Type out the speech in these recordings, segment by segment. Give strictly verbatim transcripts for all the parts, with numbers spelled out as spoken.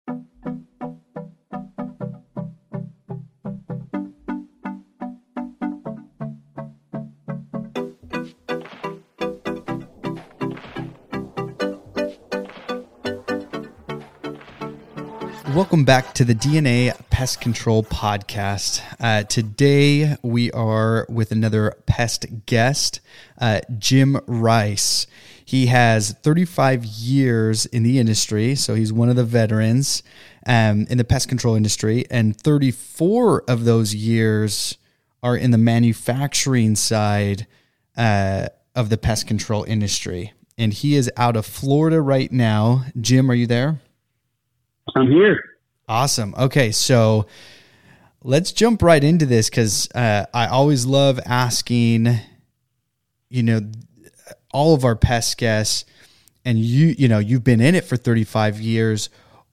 Welcome back to the D N A Pest Control Podcast. Uh, today we are with another pest guest, uh, Jim Rice. He has thirty-five years in the industry, so he's one of the veterans um, in the pest control industry, and thirty-four of those years are in the manufacturing side uh, of the pest control industry. And he is out of Florida right now. Jim, are you there? I'm here. Awesome. Okay, so let's jump right into this because uh, I always love asking, you know, all of our pest guests, and you, you know, you've been in it for thirty-five years.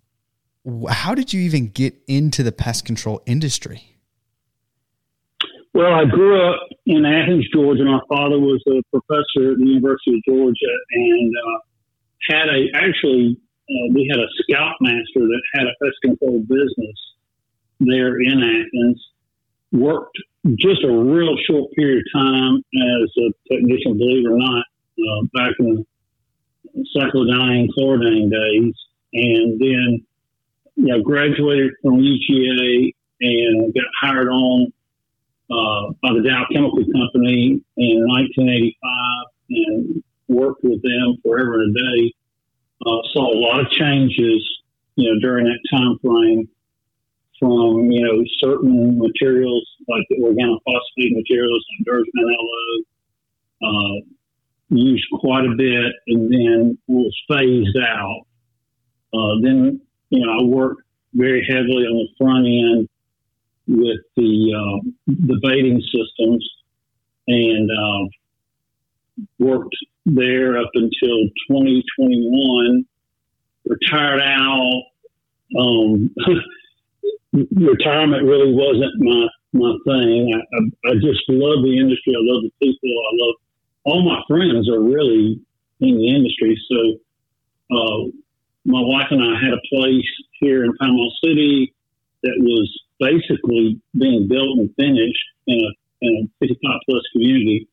How did you even get into the pest control industry? Well, I grew up in Athens, Georgia. My father was a professor at the University of Georgia, and uh, had a actually. Uh, we had a scoutmaster that had a pest control business there in Athens, worked just a real short period of time as a technician, believe it or not, uh, back in the cyclodine, chlordine days, and then you know, graduated from U G A and got hired on uh, by the Dow Chemical Company in nineteen eighty-five and worked with them forever and a day. Uh, saw a lot of changes, you know, during that time frame from, you know, certain materials like the organophosphate materials like Durazen L O, uh, used quite a bit and then was phased out. Uh, then, you know, I worked very heavily on the front end with the, uh, the baiting systems and, uh, worked there up until twenty twenty-one, retired out. Um, retirement really wasn't my, my thing. I, I, I just love the industry. I love the people. I love all my friends are really in the industry. So, uh, my wife and I had a place here in Panama City that was basically being built and finished in a, in a fifty-five plus community.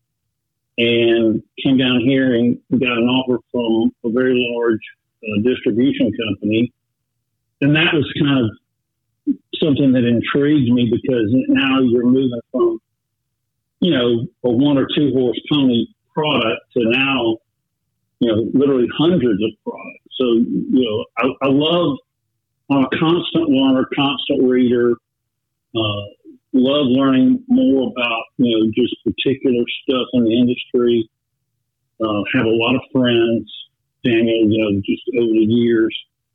And came down here and got an offer from a very large uh, distribution company. And that was kind of something that intrigued me because now you're moving from, you know, a one or two horse pony product to now, you know, literally hundreds of products. So, you know, I, I love, I'm a constant learner, constant reader, uh, love learning more about, you know, just particular stuff in the industry. Uh, have a lot of friends, Daniel, you know, just over the years.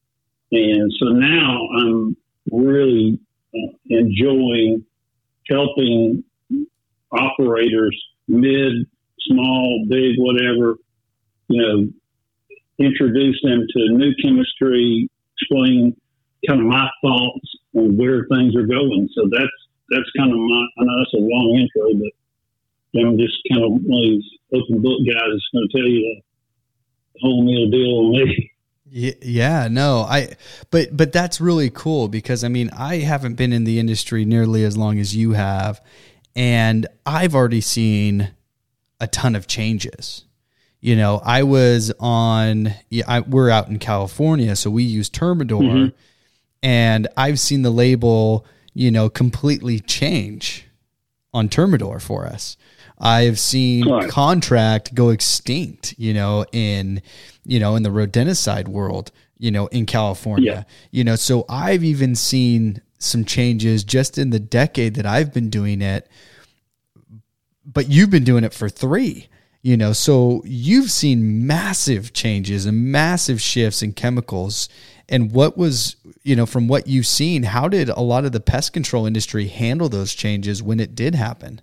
And so now I'm really uh, enjoying helping operators, mid, small, big, whatever, you know, introduce them to new chemistry, explain kind of my thoughts on where things are going. So that's, That's kind of my, I know that's a long intro, but I'm just kind of one of these open book guys that's going to tell you the whole meal deal on me. Yeah, no, I, but, but that's really cool because I mean, I haven't been in the industry nearly as long as you have, and I've already seen a ton of changes. You know, I was on, yeah, I, we're out in California, so we use Termador, mm-hmm. and I've seen the label, you know, completely change on Termador for us. I've seen right. Contract go extinct, you know, in, you know, in the rodenticide world, you know, in California, yeah. you know, so I've even seen some changes just in the decade that I've been doing it, but you've been doing it for three, you know, so you've seen massive changes and massive shifts in chemicals. And what was, you know, from what you've seen, how did a lot of the pest control industry handle those changes when it did happen?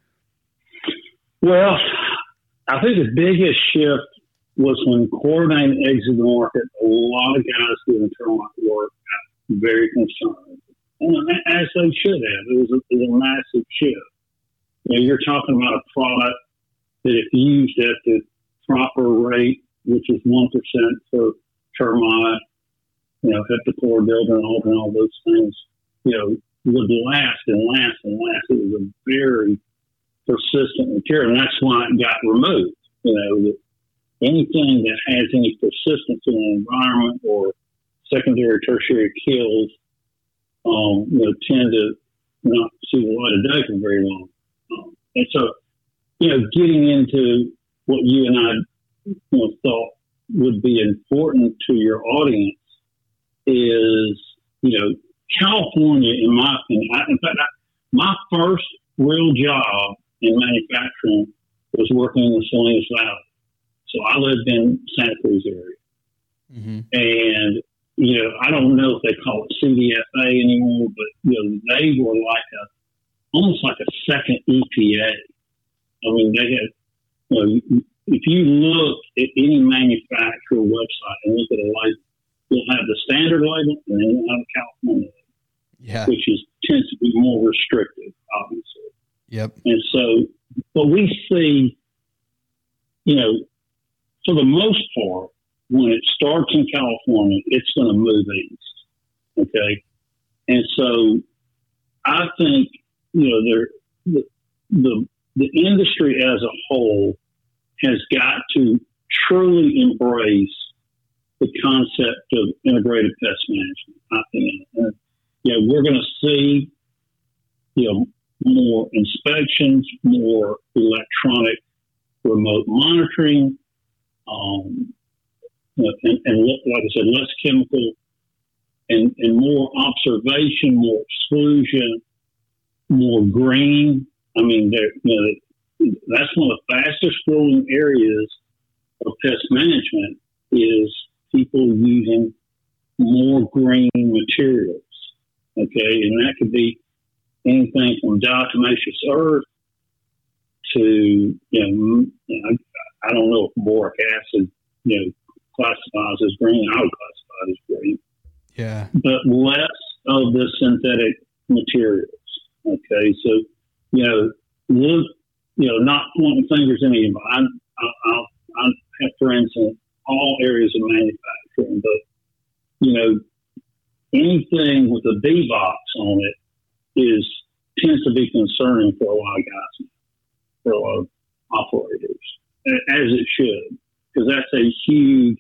Well, I think the biggest shift was when chlordine exited the market. A lot of guys doing termite work got very concerned, and as they should have. It was a, it was a massive shift. You know, you're talking about a product that if used at the proper rate, which is one percent for termite, you know, heptachlor, dildrenol, and all those things, you know, would last and last and last. It was a very persistent material, and that's why it got removed. You know, anything that has any persistence in the environment or secondary, tertiary kills, um, you know, tend to not see the light of day for very long. Um, and so, you know, getting into what you and I, you know, thought would be important to your audience is, you know, California, in my opinion, I, in fact, I, my first real job in manufacturing was working in the Salinas Valley. So I lived in Santa Cruz area. Mm-hmm. And, you know, I don't know if they call it C D F A anymore, but, you know, they were like a, almost like a second E P A. I mean, they had, you know, if you look at any manufacturer website and look at a label, you'll have the standard label and then you'll have a California label. Yeah. Which is tends to be more restrictive, obviously. Yep. And so, but we see, you know, for the most part, when it starts in California, it's going to move east. Okay. And so I think, you know, there, the, the, the industry as a whole has got to truly embrace the concept of integrated pest management. I think, and, you know, we're going to see, you know, more inspections, more electronic remote monitoring, um, you know, and, and like I said, less chemical and, and more observation, more exclusion, more green. I mean, there, you know, that's one of the fastest growing areas of pest management is people using more green materials. Okay, and that could be anything from diatomaceous earth to, you know, I, I don't know if boric acid, you know, classifies as green. I would classify it as green. Yeah. But less of the synthetic materials. Okay, so, you know, look, you know, not pointing fingers at anybody. I, I, I have friends in all areas of manufacturing, but, you know, anything with a B box on it is tends to be concerning for a lot of guys, for a lot of operators, as it should, because that's a huge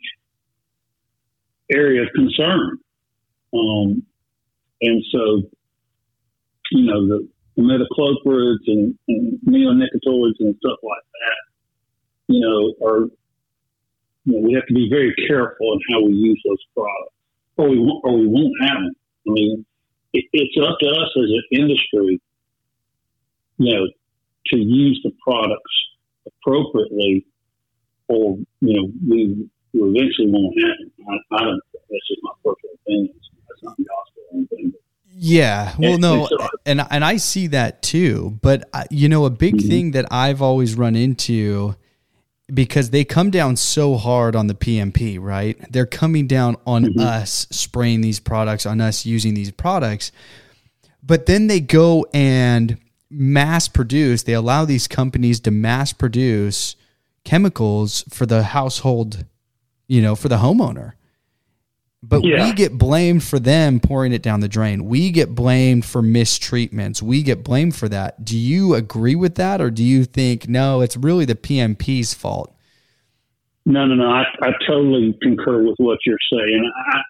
area of concern. Um, and so, you know, the, the metacloprids and, and neonicotinoids and stuff like that, you know, are, you know, we have to be very careful in how we use those products, or we won't, or we won't have them. I mean, it, it's up to us as an industry, you know, to use the products appropriately, or, you know, we, we eventually won't have them. I, I don't, that's just my personal opinion. That's not gospel or anything. Yeah, well, no, and and I see that too. But you know, a big mm-hmm. thing that I've always run into, because they come down so hard on the P M P, right? They're coming down on mm-hmm. us spraying these products, on us using these products, but then they go and mass produce. They allow these companies to mass produce chemicals for the household, you know, for the homeowner. But yeah. we get blamed for them pouring it down the drain. We get blamed for mistreatments. We get blamed for that. Do you agree with that, or do you think, no, it's really the P M P's fault? No, no, no. I, I totally concur with what you're saying. I,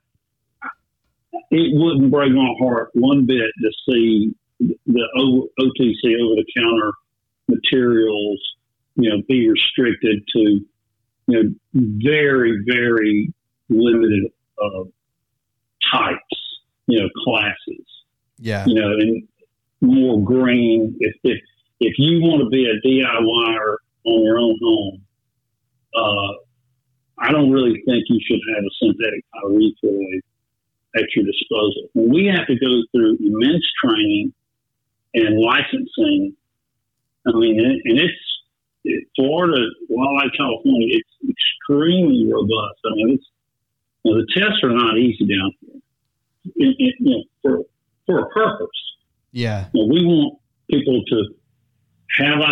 it wouldn't break my heart one bit to see the o, OTC, over-the-counter materials, you know, be restricted to, you know, very, very limited Uh, types, you know, classes, yeah, you know, and more green. If if if you want to be a DIYer on your own home, uh, I don't really think you should have a synthetic pyrethroid at your disposal. We have to go through immense training and licensing. I mean, and, and it's it, Florida, Wildlife, California. It's extremely robust. I mean, it's Well, the tests are not easy down here, it, it, you know, for for a purpose. Yeah, you know, we want people to have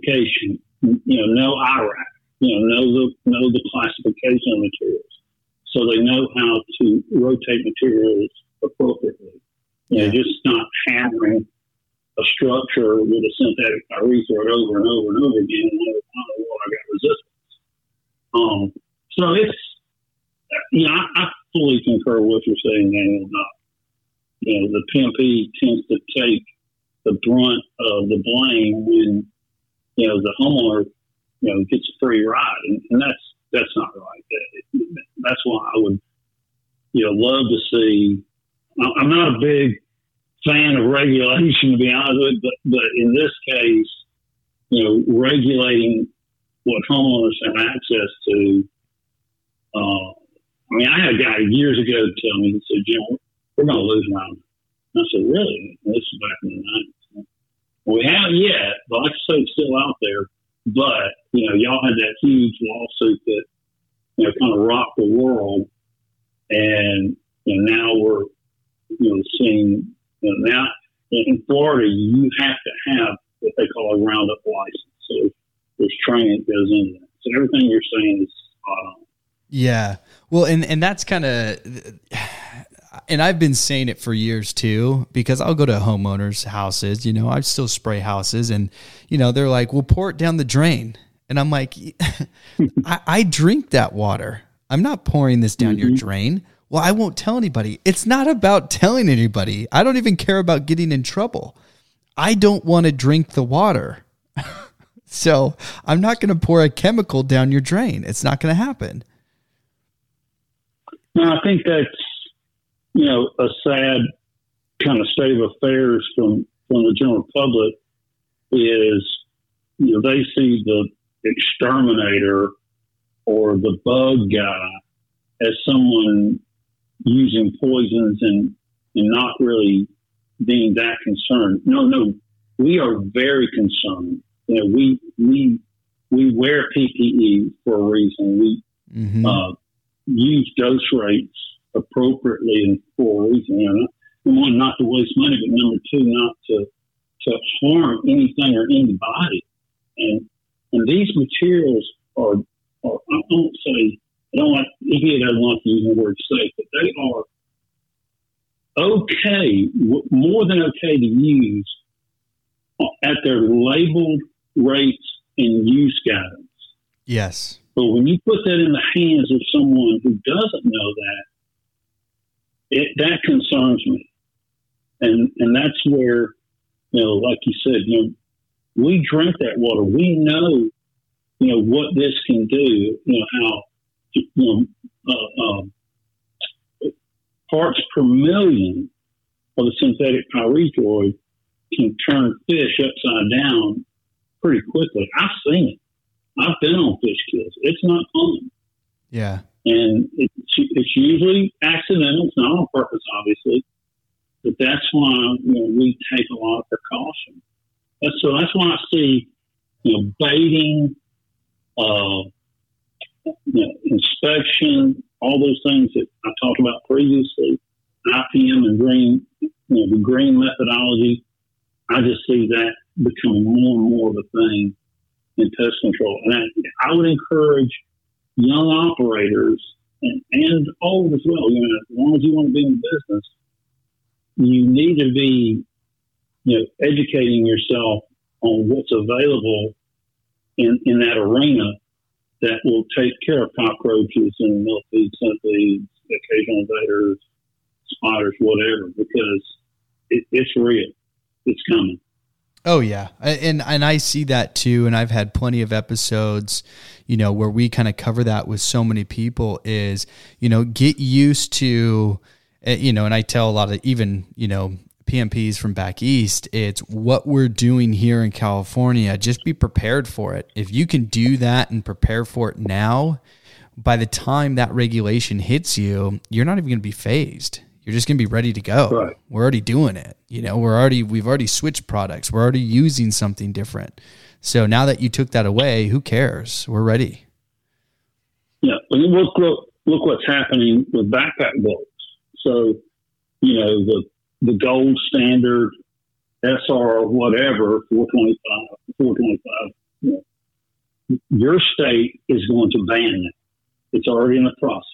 identification. You know, know I R A C. You know, know the know the classification of materials, so they know how to rotate materials appropriately. You know, Yeah. just not hammering a structure with a synthetic pyrethroid over and over and over again. And oh, well, I got resistance. Um, so it's, you know, I, I fully concur with what you're saying, Daniel. About, you know, the P M P tends to take the brunt of the blame when, you know, the homeowner, you know, gets a free ride, and, and that's that's not right. That, that's why I would, you know, love to see. I'm not a big fan of regulation, to be honest with you, but, but in this case, you know, regulating what homeowners have access to. Uh, I mean, I had a guy years ago tell me, he said, Jim, we're going to lose land. And I said, really? And this is back in the nineties. Well, we haven't yet, but like I say, it's still out there. But, you know, y'all had that huge lawsuit that, you know, kind of rocked the world. And, you know, now we're, you know, seeing, you know, now in Florida, you have to have what they call a Roundup license. So there's training that goes into that. So everything you're saying is spot on. Yeah. Well, and, and that's kind of, and I've been saying it for years too, because I'll go to homeowners' houses, you know, I still spray houses and, you know, they're like, we'll pour it down the drain. And I'm like, I, I drink that water. I'm not pouring this down mm-hmm. your drain. Well, I won't tell anybody. It's not about telling anybody. I don't even care about getting in trouble. I don't want to drink the water. So I'm not going to pour a chemical down your drain. It's not going to happen. No, I think that's, you know, a sad kind of state of affairs from, from the general public is, you know, they see the exterminator or the bug guy as someone using poisons and, and not really being that concerned. No, no, we are very concerned. You know, we, we, we wear P P E for a reason. We, mm-hmm. uh, use dose rates appropriately and for a reason. You know, number one, not to waste money, but number two, not to to harm anything or anybody. And and these materials are, are I don't say I don't like E P A doesn't like to use the word safe, but they are okay, more than okay to use at their labeled rates and use guidance. Yes. But when you put that in the hands of someone who doesn't know that, it, that concerns me. And and that's where, you know, like you said, you know, we drink that water. We know, you know, what this can do, you know, how, you know, uh, uh, parts per million of the synthetic pyrethroid can turn fish upside down pretty quickly. I've seen it. I've been on fish kills. It's not common. Yeah. And it's, it's usually accidental. It's not on purpose, obviously. But that's why, you know, we take a lot of precaution. That's, so that's why I see, you know, baiting, uh, you know, inspection, all those things that I talked about previously, I P M and green, you know, the green methodology. I just see that becoming more and more of a thing in pest control. And I, I would encourage young operators and, and old as well, you know, as long as you want to be in business, you need to be, you know, educating yourself on what's available in, in that arena that will take care of cockroaches and millipedes, centipedes, occasional invaders, spiders, whatever, because it, it's real. It's coming. Oh yeah. And, and I see that too. And I've had plenty of episodes, you know, where we kind of cover that with so many people is, you know, get used to, you know, and I tell a lot of even, you know, P M Ps from back east, it's what we're doing here in California. Just be prepared for it. If you can do that and prepare for it now, by the time that regulation hits you, you're not even going to be phased. You're just going to be ready to go. Right. We're already doing it. You know, we're already, we've already switched products. We're already using something different. So now that you took that away, who cares? We're ready. Yeah. But look, look, look what's happening with backpack bullets. So, you know, the, the gold standard S R or whatever, four twenty-five, four twenty-five, you know, your state is going to ban it. It's already in the process.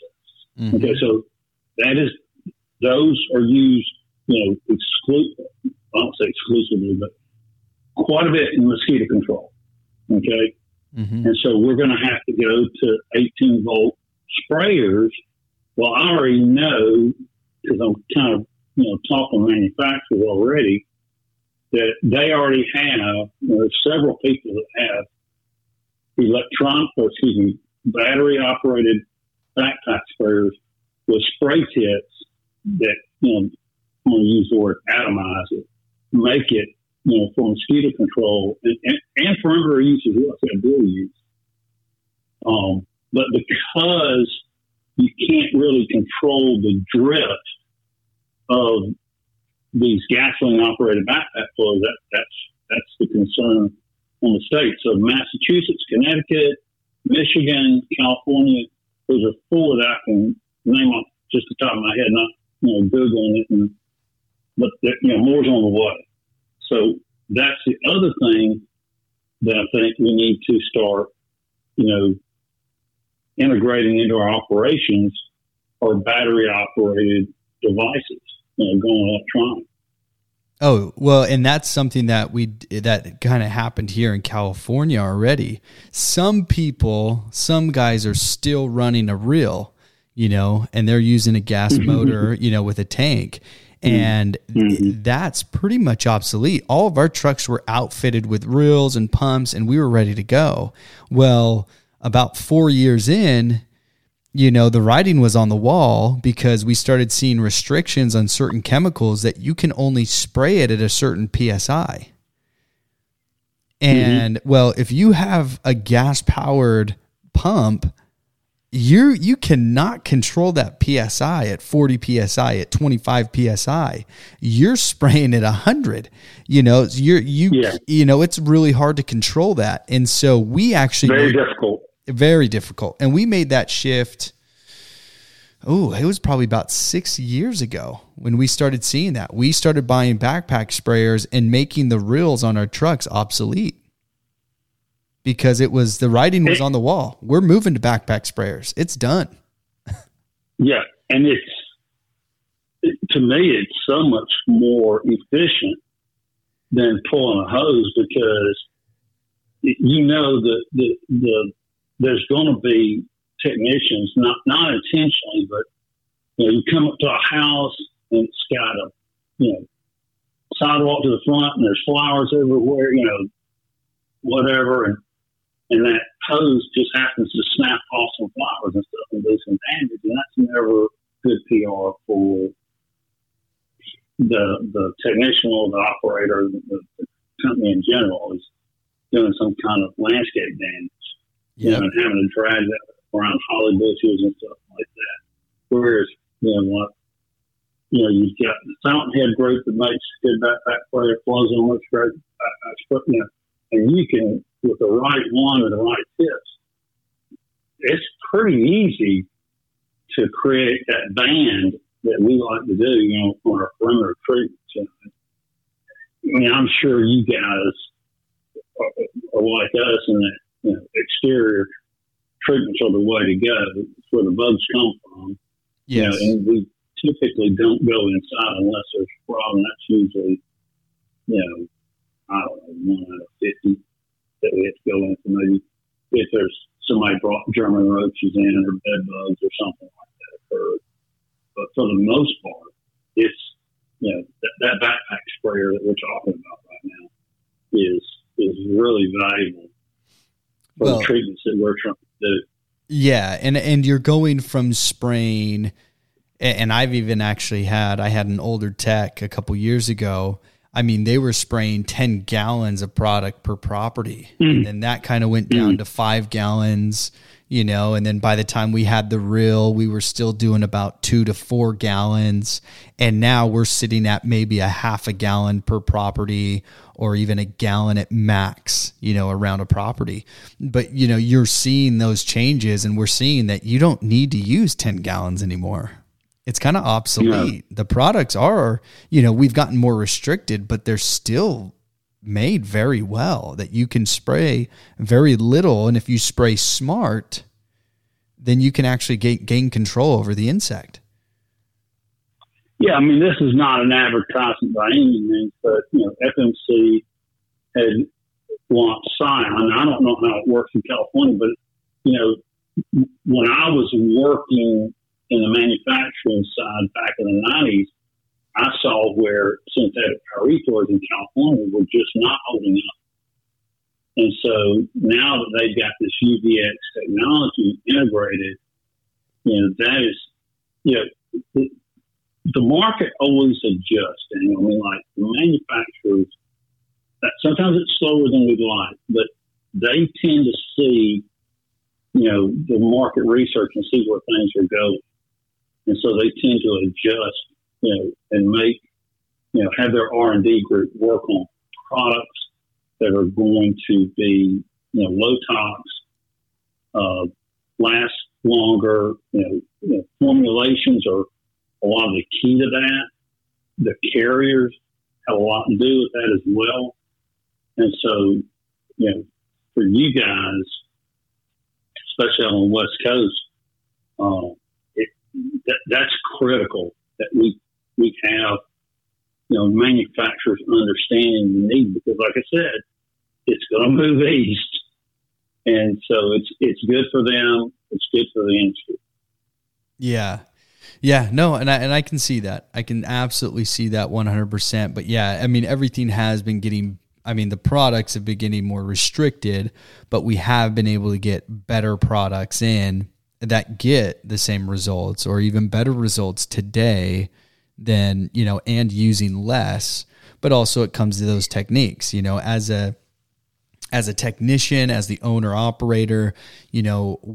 Mm-hmm. Okay, so that is, those are used, you know, exclusive, I don't say exclusively, but quite a bit in mosquito control. Okay. Mm-hmm. And so we're going to have to go to eighteen volt sprayers. Well, I already know, because I'm kind of, you know, talking manufacturers already, that they already have, you know, there's several people that have electronic, or excuse me, battery operated backpack sprayers with spray tips that, you know, I'm going to use the word atomize it, make it, you know, for mosquito control and, and, and for indoor use as well, so dual use. Um, but because you can't really control the drift of these gasoline operated backpack flows, that, that's, that's the concern on the state. So Massachusetts, Connecticut, Michigan, California, those are four that I can name off just the top of my head, not, you know, Googling it, and, but, you know, more's on the way. So that's the other thing that I think we need to start, you know, integrating into our operations are battery operated devices, you know, going electronic. Oh, well, and that's something that we, that kind of happened here in California already. Some people, some guys are still running a reel, you know, and they're using a gas motor, you know, with a tank. And mm-hmm. that's pretty much obsolete. All of our trucks were outfitted with reels and pumps, and we were ready to go. Well, about four years in, you know, the writing was on the wall because we started seeing restrictions on certain chemicals that you can only spray it at a certain P S I. And mm-hmm. well, if you have a gas powered pump, you you cannot control that P S I at forty P S I, at twenty-five P S I. You're spraying at one hundred. You know, you're you yeah. you know, it's really hard to control that. And so we actually very difficult. Very difficult. And we made that shift. Oh, it was probably about six years ago when we started seeing that. We started buying backpack sprayers and making the reels on our trucks obsolete. Because it was, the writing was on the wall. We're moving to backpack sprayers. It's done. Yeah. And it's, it, to me, it's so much more efficient than pulling a hose, because it, you know, the, the, the, there's going to be technicians, not, not intentionally, but, you know, you come up to a house and it's got a, you know, sidewalk to the front and there's flowers everywhere, you know, whatever. And, And that hose just happens to snap off some flowers and stuff and do some damage. And that's never good P R for the the technician or the operator, the, the company in general, is doing some kind of landscape damage. Yep. You know, and having to drag that around holly bushes and stuff like that. Whereas, you know, what, you know, you've got the Fountainhead group that makes good backpack spray, flows on looks great, backpack spray, you know, and you can, with the right one and the right tips, it's pretty easy to create that band that we like to do, you know, on our perimeter treatments. You know, I mean, I'm sure you guys are, are like us in that, you know, exterior treatments are the way to go. It's where the bugs come from. Yes. You know, and we typically don't go inside unless there's a problem. That's usually, you know, I don't know, one out of fifty that we have to go in for, maybe if there's somebody brought German roaches in or bed bugs or something like that occurred. But for the most part, it's, you know, that, that backpack sprayer that we're talking about right now is is really valuable for well, the treatments that we're trying to do. Yeah, and and you're going from spraying, and I've even actually had, I had an older tech a couple years ago. I mean, they were spraying ten gallons of product per property. Mm. And then that kind of went down mm. to five gallons, you know, and then by the time we had the reel, we were still doing about two to four gallons. And now we're sitting at maybe a half a gallon per property, or even a gallon at max, you know, around a property. But, you know, you're seeing those changes, and we're seeing that you don't need to use ten gallons anymore. It's kind of obsolete. Yeah. The products are, you know, we've gotten more restricted, but they're still made very well, that you can spray very little. And if you spray smart, then you can actually gain, gain control over the insect. Yeah, I mean, this is not an advertisement by any means, but, you know, F M C had launched Scion. I don't know how it works in California, but, you know, when I was working in the manufacturing side back in the nineties, I saw where synthetic pyrethroids in California were just not holding up. And so now that they've got this U V X technology integrated, you know, that is, you know, the, the market always adjusts. And I mean, like the manufacturers, sometimes it's slower than we'd like, but they tend to see, you know, the market research and see where things are going. And so they tend to adjust, you know, and make, you know, have their R and D group work on products that are going to be, you know, low tox, uh, last longer, you know, you know, formulations are a lot of the key to that. The carriers have a lot to do with that as well. And so, you know, for you guys, especially on the West Coast, uh, it, that, that's critical that we we have, you know, manufacturers understanding the need, because like I said, it's going to move east. And so it's, it's good for them. It's good for the industry. Yeah. Yeah, no. And I, and I can see that. I can absolutely see that one hundred percent. But yeah, I mean, everything has been getting, I mean, the products have been getting more restricted, but we have been able to get better products in that get the same results or even better results today than, you know, and using less. But also it comes to those techniques, you know, as a, as a technician, as the owner operator, you know,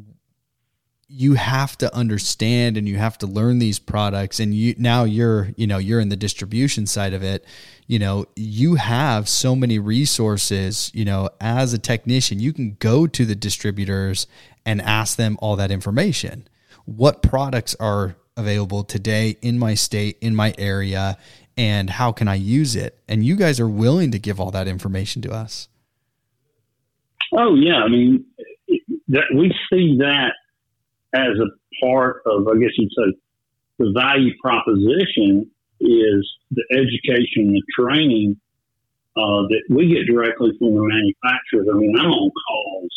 you have to understand and you have to learn these products. And you, now you're, you know, you're in the distribution side of it. You know, you have so many resources, you know, as a technician, you can go to the distributors and ask them all that information. What products are available today in my state, in my area, and how can I use it? And you guys are willing to give all that information to us. Oh yeah. I mean, that we see that as a part of, I guess you'd say, the value proposition is the education and the training uh, that we get directly from the manufacturers. I mean, I'm on calls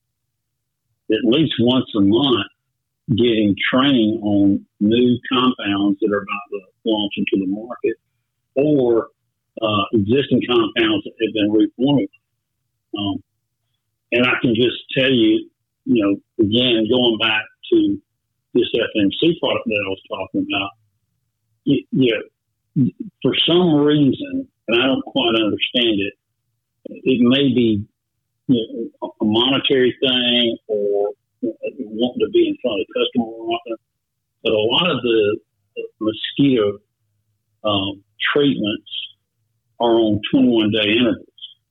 at least once a month getting training on new compounds that are about to launch into the market or uh, existing compounds that have been reformulated. Um, and I can just tell you, you know, again, going back to this F M C product that I was talking about, you, you know, for some reason, and I don't quite understand it, it may be, you know, a monetary thing or you know, wanting to be in front of the customer more often, but a lot of the mosquito um, treatments are on twenty-one day intervals.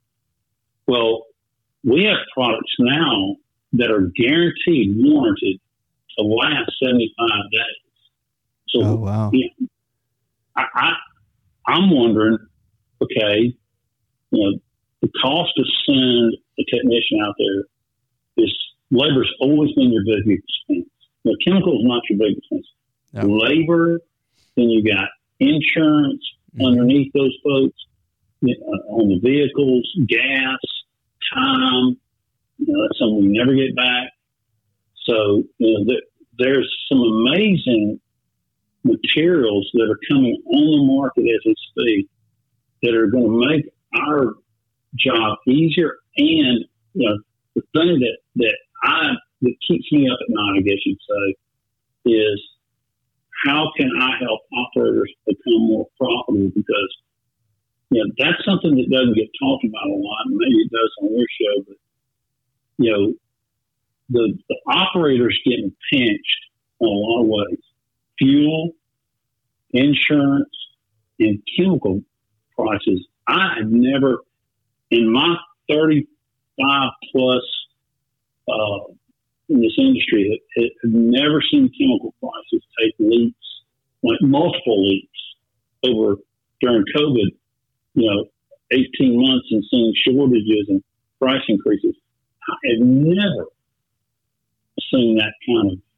Well, we have products now that are guaranteed, warranted to last seventy-five days. So, oh, wow. Yeah, I, I, I'm wondering, okay, you know, the cost to send a technician out there is labor's always been your big expense. You know, chemical is not your big expense. No. Labor, then you got insurance mm-hmm. underneath those folks you know, on the vehicles, gas, time. You know, that's something we never get back. So, you know, th- there's some amazing materials that are coming on the market as we speak that are going to make our job easier. And, you know, the thing that, that I, that keeps me up at night, I guess you'd say, is how can I help operators become more profitable? Because, you know, that's something that doesn't get talked about a lot. Maybe it does on your show, but, you know, the, the operators getting pinched in a lot of ways. Fuel, insurance, and chemical prices. I have never, in my thirty-five plus uh, in this industry, have, have never seen chemical prices take leaps, like multiple leaps over during COVID, you know, eighteen months and seeing shortages and price increases. I have never seen that kind of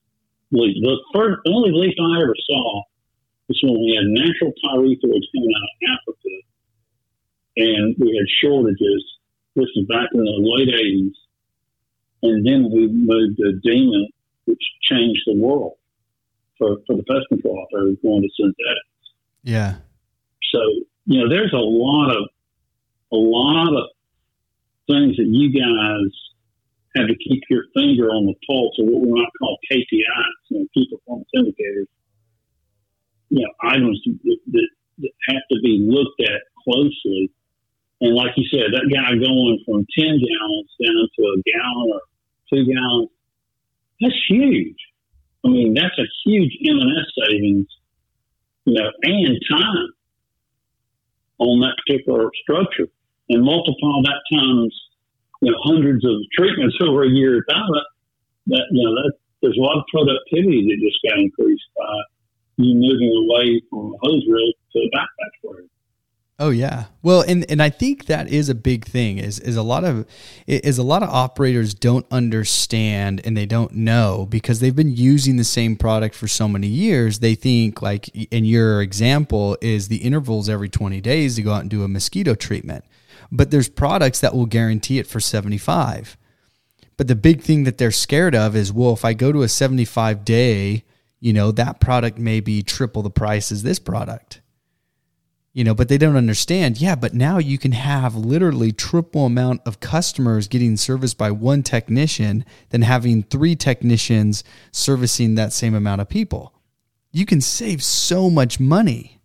leaf. The first, the only leaf I ever saw was when we had natural pyrethroids coming out of Africa, and we had shortages. This is back in the late eighties, and then we moved to Demon, which changed the world for, for the pest control operators going to synthetics. Yeah. So, you know, there's a lot of a lot of things that you guys have to keep your finger on the pulse of what we might call K P Is, you know, key performance indicators. You know, items that, that, that have to be looked at closely. And like you said, that guy going from ten gallons down to a gallon or two gallons, that's huge. I mean, that's a huge M and S savings, you know, and time on that particular structure. And multiply that times, you know, hundreds of treatments over a year of time. That, you know, that there's a lot of productivity that just got increased by you moving away from a hose reel to a backpack sprayer. Oh yeah. Well, and, and I think that is a big thing is, is a lot of, is a lot of operators don't understand and they don't know because they've been using the same product for so many years. They think like in your example is the intervals every twenty days to go out and do a mosquito treatment, but there's products that will guarantee it for seventy-five. But the big thing that they're scared of is, well, if I go to a seventy-five day, you know, that product may be triple the price as this product. You know, but they don't understand. Yeah, but now you can have literally triple amount of customers getting serviced by one technician than having three technicians servicing that same amount of people. You can save so much money.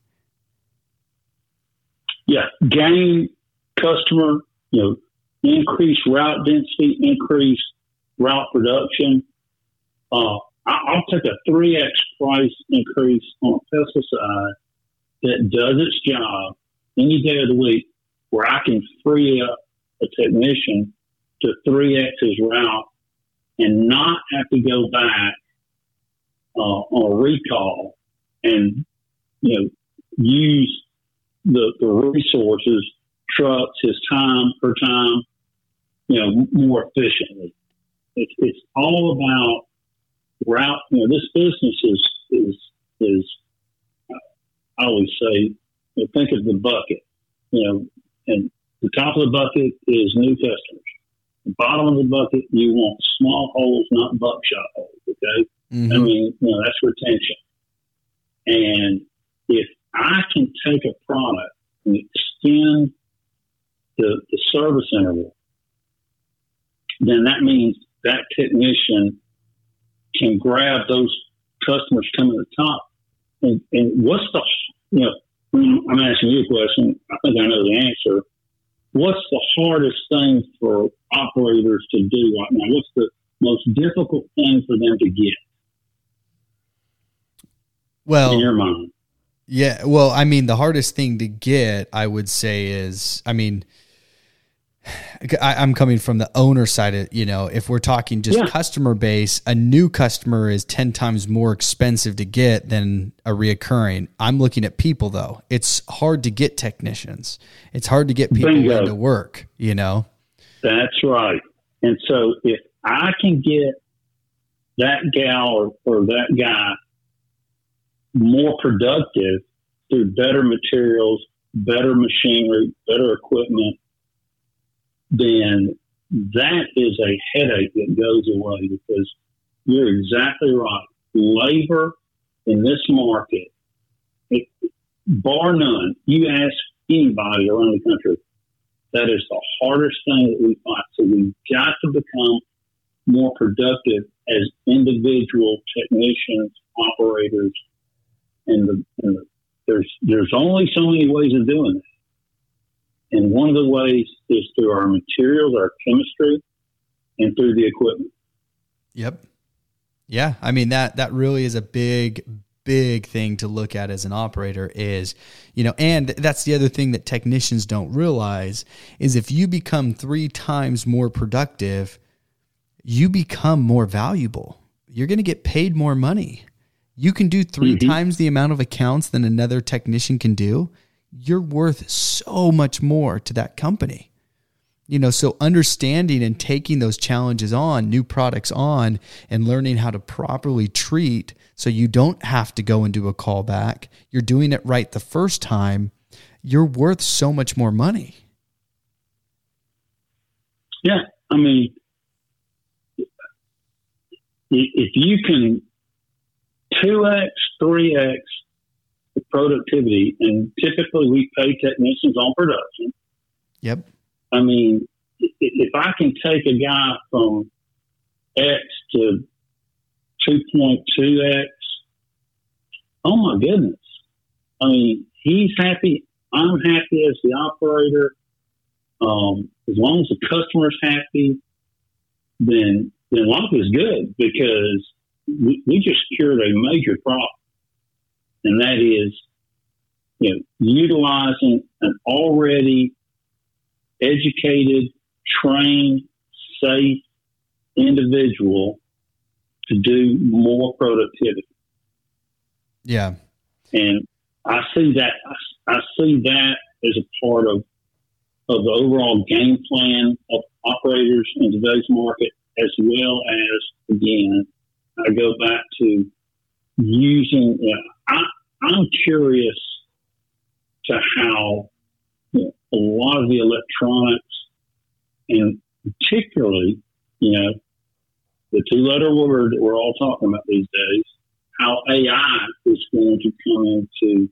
Yeah, gain customer, you know, increase route density, increase route production. Uh, I'll take a three X price increase on a pesticide that does its job any day of the week where I can free up a technician to three X his route and not have to go back uh, on a recall and, you know, use the, the resources, trucks, his time per time, you know, more efficiently. It's, it's all about route. You know, this business is, is, is, I always say, you know, think of the bucket, you know, and the top of the bucket is new customers. The bottom of the bucket, you want small holes, not buckshot holes, okay? Mm-hmm. I mean, you know, that's retention. And if I can take a product and extend the, the service interval, then that means that technician can grab those customers coming to the top. And, and what's the, you know, I'm asking you a question. I think I know the answer. What's the hardest thing for operators to do right now? What's the most difficult thing for them to get? Well, in your mind. Yeah. Well, I mean, the hardest thing to get, I would say is, I mean, I, I'm coming from the owner side of, you know, if we're talking just yeah. customer base, a new customer is ten times more expensive to get than a reoccurring. I'm looking at people though. It's hard to get technicians. It's hard to get people Bingo. into work, you know? That's right. And so if I can get that gal or, or that guy more productive through better materials, better machinery, better equipment, then that is a headache that goes away because you're exactly right. Labor in this market, it, bar none, you ask anybody around the country, that is the hardest thing that we find. So we've got to become more productive as individual technicians, operators, and, the, and the, there's there's only so many ways of doing that. And one of the ways is through our materials, our chemistry, and through the equipment. Yep. Yeah. I mean, that, that really is a big, big thing to look at as an operator is, you know, and that's the other thing that technicians don't realize is if you become three times more productive, you become more valuable. You're going to get paid more money. You can do three mm-hmm. times the amount of accounts than another technician can do. You're worth so much more to that company. You know, so understanding and taking those challenges on, new products on, and learning how to properly treat so you don't have to go and do a callback. You're doing it right the first time. You're worth so much more money. Yeah. I mean, if you can two X, three X the productivity, and typically we pay technicians on production. Yep. I mean, if I can take a guy from X to two point two X, oh my goodness. I mean, he's happy. I'm happy as the operator. Um, as long as the customer's happy, then then life is good, because we, we just cured a major problem. And that is, you know, utilizing an already educated, trained, safe individual to do more productivity. Yeah. And I see that, I, I see that as a part of, of the overall game plan of operators in today's market, as well as, again, I go back to using, you know, I, I'm curious to how, you know, a lot of the electronics, and particularly, you know, the two-letter word that we're all talking about these days, how A I is going to come into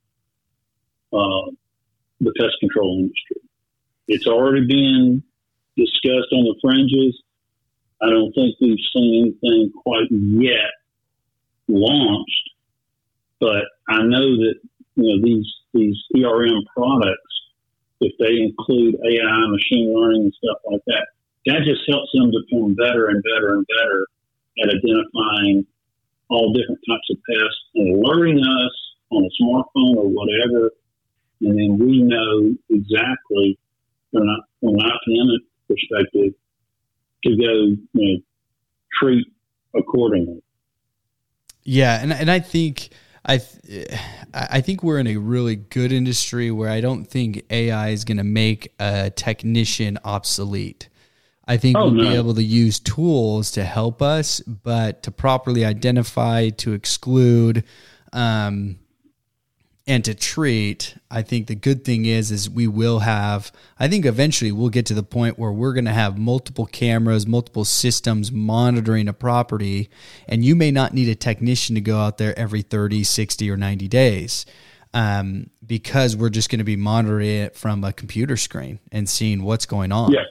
uh, the pest control industry. It's already been discussed on the fringes. I don't think we've seen anything quite yet launched, but I know that, you know, these these E R M products, if they include A I, machine learning, and stuff like that, that just helps them become better and better and better at identifying all different types of pests and alerting us on a smartphone or whatever, and then we know exactly from an from an I P M perspective to go, you know, treat accordingly. Yeah, and and I think I th- I think we're in a really good industry where I don't think A I is going to make a technician obsolete. I think oh, we'll no. be able to use tools to help us, but to properly identify, to exclude, um, and to treat, I think the good thing is, is we will have, I think eventually we'll get to the point where we're going to have multiple cameras, multiple systems monitoring a property, and you may not need a technician to go out there every thirty, sixty, or ninety days, um, because we're just going to be monitoring it from a computer screen and seeing what's going on. Yeah.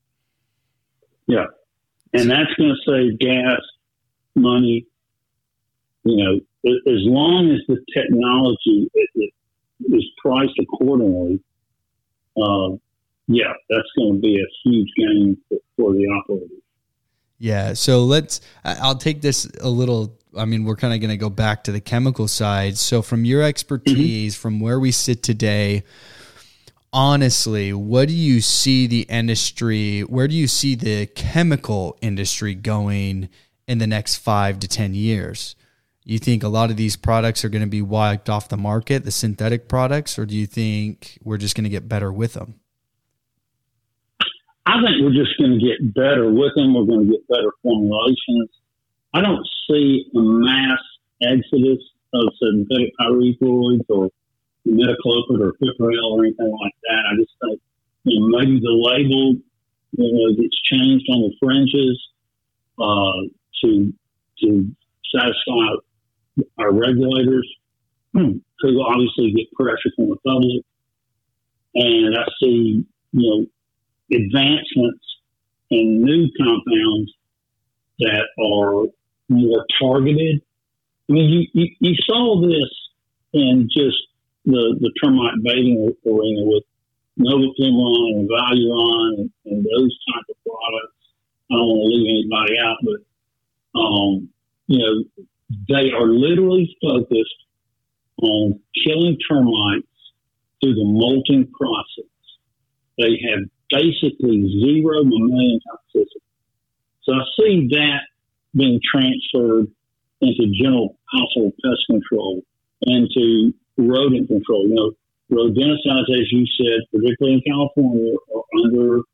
Yeah. And that's going to save gas, money, you know, as long as the technology is priced accordingly. Uh, yeah, that's going to be a huge gain for, for the operators. Yeah. So let's, I'll take this a little, I mean, we're kind of going to go back to the chemical side. So from your expertise, mm-hmm. from where we sit today, honestly, what do you see the industry, where do you see the chemical industry going in the next five to ten years? You think a lot of these products are going to be wiped off the market, the synthetic products, or do you think we're just going to get better with them? I think we're just going to get better with them. We're going to get better formulations. I don't see a mass exodus of synthetic pyrethroids or metacloprid or piperel or anything like that. I just think, you know, maybe the label, you know, gets changed on the fringes uh, to to satisfy our regulators, who obviously get pressure from the public. And I see, you know, advancements in new compounds that are more targeted. I mean, you, you, you saw this in just the, the termite baiting arena with Novaplumeron and Valuron and, and those type of products. I don't want to leave anybody out, but, um, you know, they are literally focused on killing termites through the molting process. They have basically zero mammalian toxicity. So I see that being transferred into general household pest control, into rodent control. You know, rodenticides, as you said, particularly in California, are under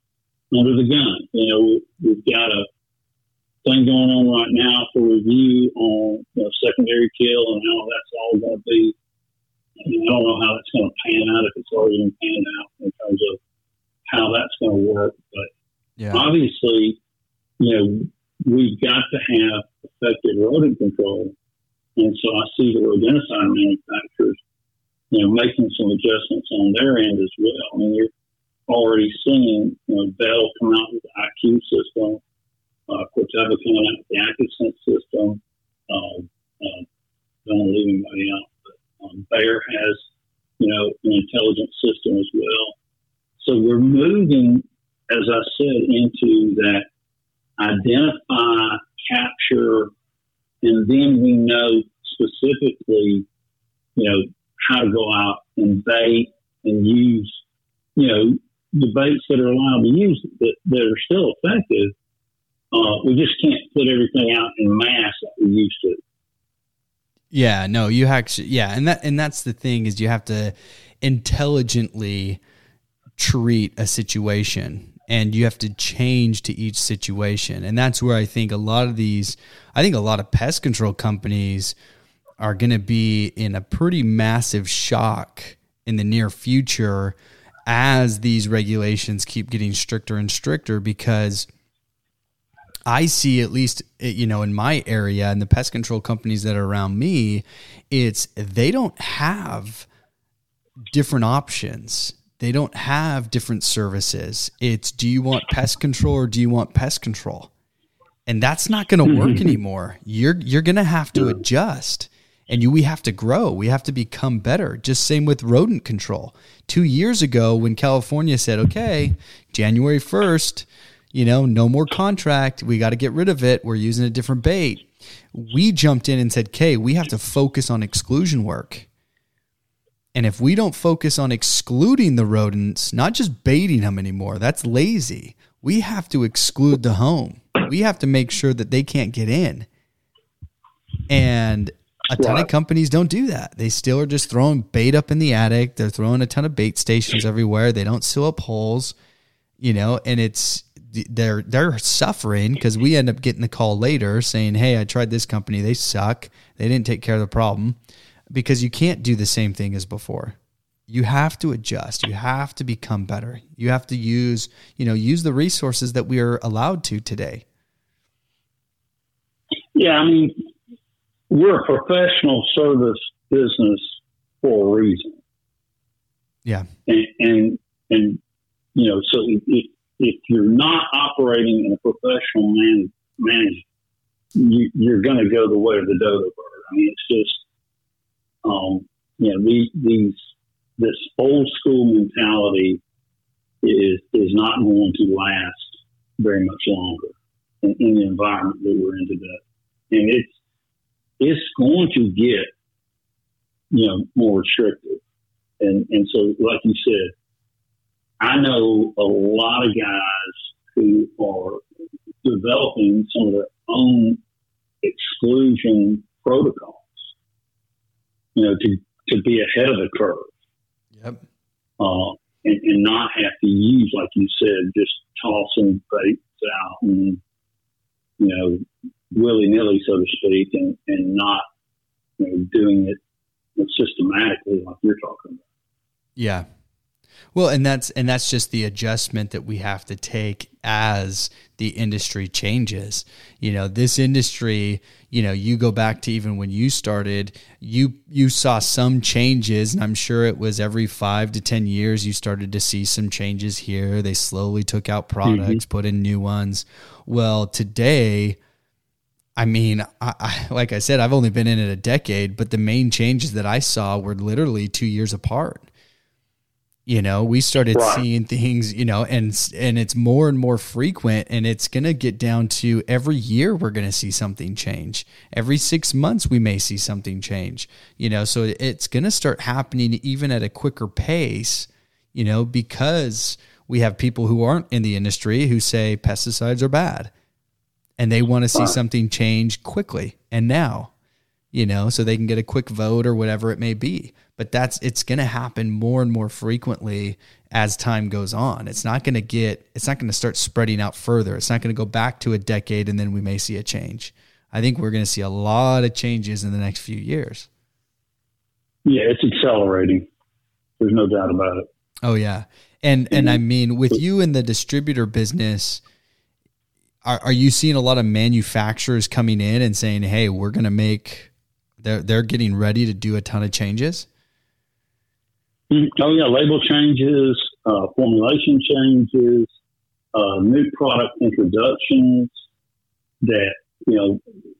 under the gun. You know, we've got a thing going on right now for review on you know, secondary kill and how that's all going to be. I, mean, I don't know how that's going to pan out, if it's already been panned out in terms of how that's going to work. But yeah. Obviously, you know, we've got to have effective rodent control. And so I see the rodenticide manufacturers, you know, making some adjustments on their end as well. I mean, you're already seeing, you know, Bell come out with the I Q system, uh, Corteva coming out with the AccuSense system. Um, uh, don't want to leave anybody out, but um, Bayer has, you know, an intelligent system as well. So we're moving, as I said, into that identify, capture, and then we know specifically, you know, how to go out and bait and use, you know, the baits that are allowed to use that, that are still effective. Uh, we just can't put everything out in mass like we used to. Yeah, no, you actually, yeah. And that, and that's the thing is you have to intelligently treat a situation. And you have to change to each situation. And that's where I think a lot of these, I think a lot of pest control companies are going to be in a pretty massive shock in the near future as these regulations keep getting stricter and stricter, because I see, at least, you know, in my area and the pest control companies that are around me, it's, they don't have different options. They don't have different services. It's, do you want pest control or do you want pest control? And that's not going to work anymore. You're you're going to have to adjust, and you we have to grow. We have to become better. Just same with rodent control. Two years ago, when California said, "Okay, January first, you know, no more contract. We got to get rid of it. We're using a different bait." We jumped in and said, "Okay, we have to focus on exclusion work." And if we don't focus on excluding the rodents, not just baiting them anymore, that's lazy. We have to exclude the home. We have to make sure that they can't get in. And a ton right. of companies don't do that. They still are just throwing bait up in the attic. They're throwing a ton of bait stations everywhere. They don't seal up holes, you know, and it's, they're, they're suffering because we end up getting the call later saying, "Hey, I tried this company. They suck. They didn't take care of the problem." Because you can't do the same thing as before. You have to adjust. You have to become better. You have to use, you know, use the resources that we are allowed to today. Yeah, I mean, we're a professional service business for a reason. Yeah. And, and, and you know, so if, if you're not operating in a professional man, management, you, you're going to go the way of the dodo bird. I mean, it's just, Um, you know, these, these, this old school mentality is, is not going to last very much longer in, in the environment that we're in today. And it's, it's going to get, you know, more restrictive. And, and so, like you said, I know a lot of guys who are developing some of their own exclusion protocols, you know, to, to be ahead of the curve. Yep. Uh, and, and not have to use, like you said, just tossing baits out and, you know, willy-nilly, so to speak, and, and not, you know, doing it systematically like you're talking about. Yeah. Well, and that's and that's just the adjustment that we have to take as the industry changes. You know, this industry, you know, you go back to even when you started, you you saw some changes, and I'm sure it was every five to ten years you started to see some changes here. They slowly took out products, mm-hmm. put in new ones. Well, today, I mean, I, I, like I said, I've only been in it a decade, but the main changes that I saw were literally two years apart. You know, we started right. seeing things, you know, and and it's more and more frequent, and it's going to get down to every year we're going to see something change. Every six months we may see something change, you know, so it's going to start happening even at a quicker pace, you know, because we have people who aren't in the industry who say pesticides are bad, and they want to see right. something change quickly and now. you know, so they can get a quick vote or whatever it may be. But that's, it's going to happen more and more frequently as time goes on. It's not going to get, it's not going to start spreading out further. It's not going to go back to a decade and then we may see a change. I think we're going to see a lot of changes in the next few years. Yeah, it's accelerating. There's no doubt about it. Oh yeah. And, and I mean, with you in the distributor business, are, are you seeing a lot of manufacturers coming in and saying, hey, we're going to make, they're, they're getting ready to do a ton of changes? Oh yeah. Label changes, uh, formulation changes, uh, new product introductions that, you know,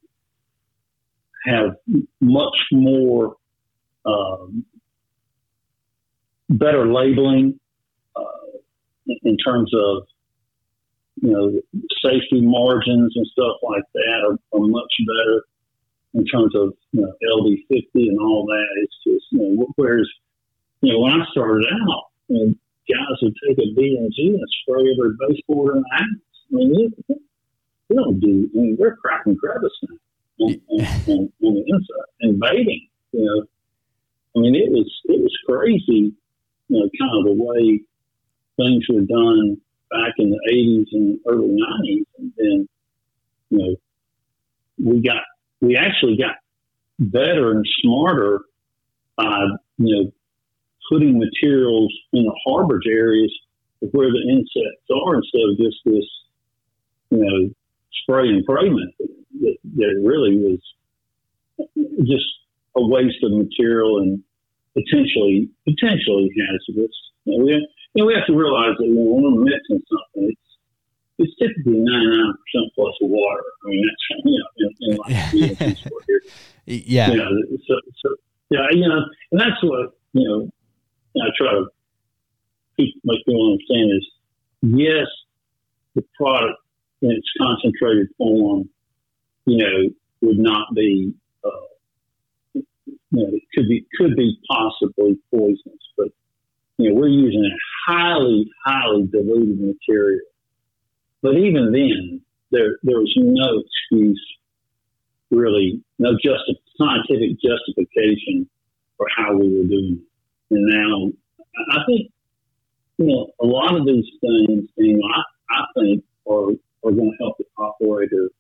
have much more, um, better labeling, uh, in terms of, you know, safety margins and stuff like that are, are much better in terms of, you know, L D fifty and all that. It's just, you know, whereas, you know, when I started out, you know, guys would take a B and G and spray every baseboard in the house. I mean, they, they don't do, I mean, they're cracking crevice now on, on, on, on the inside and baiting, you know. I mean, it was, it was crazy, you know, kind of the way things were done back in the eighties and early nineties. And then, you know, we got, we actually got better and smarter by, you know, putting materials in the harborage areas of where the insects are instead of just this, you know, spray and pray method that, that really was just a waste of material and potentially, potentially hazardous. You know, we have, you know, we have to realize that when we're mixing something, it's, it's typically ninety-nine percent plus water. I mean, that's, you know, in, in like the sport here. Yeah. You know, so, so, yeah, you know, and that's what, you know, I try to keep, make people understand is, yes, the product in its concentrated form, you know, would not be, uh, you know, it could be, could be possibly poisonous, but, you know, we're using a highly, highly diluted material. But even then, there there was no excuse, really, no justi- scientific justification for how we were doing it. And now, I think, you know, a lot of these things, you know, I, I think are, are going to help the operator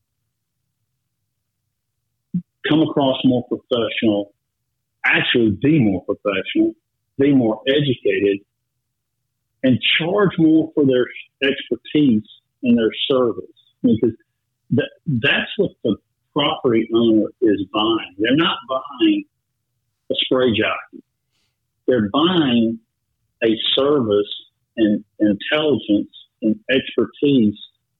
come across more professional, actually be more professional, be more educated, and charge more for their expertise and their service. Because that, that's what the property owner is buying. They're not buying a spray jockey. They're buying a service and intelligence and expertise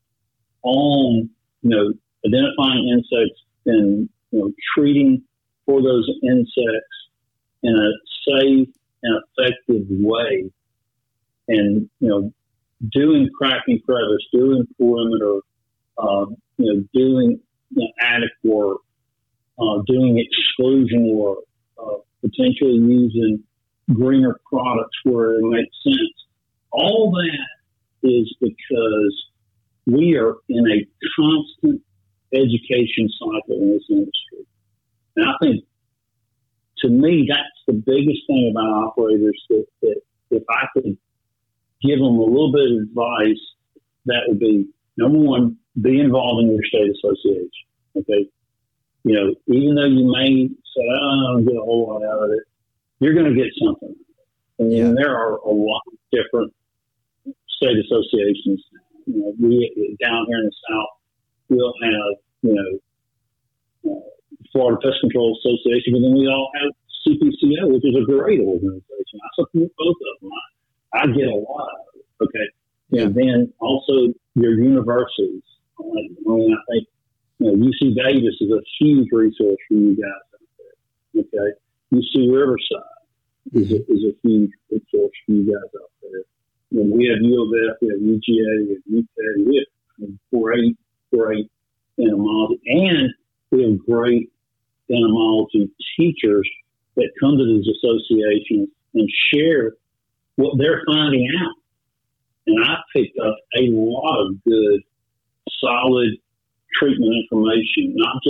on, you know, identifying insects and, you know, treating for those insects in a safe and effective way. And, you know, doing cracking crevice, doing perimeter, uh, you know, doing, you know, attic work, uh, doing exclusion work, uh, potentially using greener products where it makes sense. All that is because we are in a constant education cycle in this industry. And I think, to me, that's the biggest thing about operators, that, that if I could give them a little bit of advice, that would be, number one, be involved in your state association. Okay. You know, even though you may say, oh, I don't get a whole lot out of it, you're going to get something. And yeah. there are a lot of different state associations. You know, we down here in the South, we'll have, you know, uh, Florida Pest Control Association, but then we all have C P C O, which is a great organization. I support both of them. I, I get a lot out of it. Okay. Yeah. And then also your universities. I mean, I think, you know, U C Davis is a huge resource for you guys out there. Okay. U C Riverside is a, is a huge resource for you guys out there. You know, we have U of F, we have U G A, we have U K, we have great, great entomology, and we have great entomology teachers that come to these associations and share what they're finding out. And I picked up a lot of good, solid treatment information, not just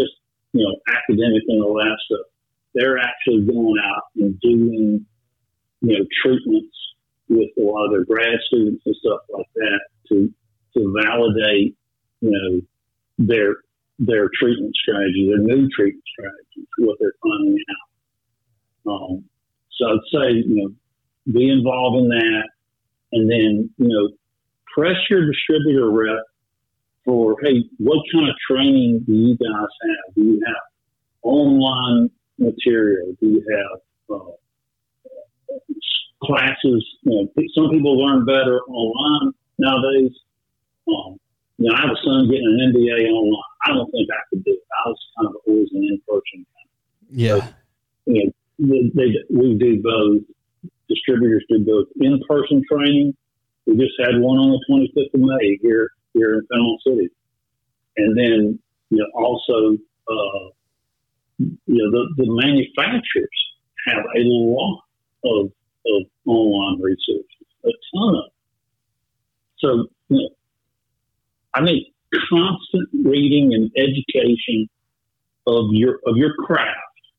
you know, academic and all that stuff. They're actually going out and doing, you know, treatments with a lot of their grad students and stuff like that to to validate, you know, their their treatment strategy, their new treatment strategies, what they're finding out. Um, so I'd say, you know, be involved in that, and then, you know, press your distributor rep for, hey, what kind of training do you guys have? Do you have online material? Do you have uh, classes? You know, some people learn better online nowadays. Um, you know, I have a son getting an M B A online. I don't think I could do it. I was kind of always an in-person kind of. Yeah. So, you know, they, they, we do both. Distributors do both in-person training. We just had one on the twenty-fifth of May here here in Panama City, and then, you know, also uh, you know the, the manufacturers have a lot of of online resources, a ton of. So, you know, I think constant reading and education of your of your craft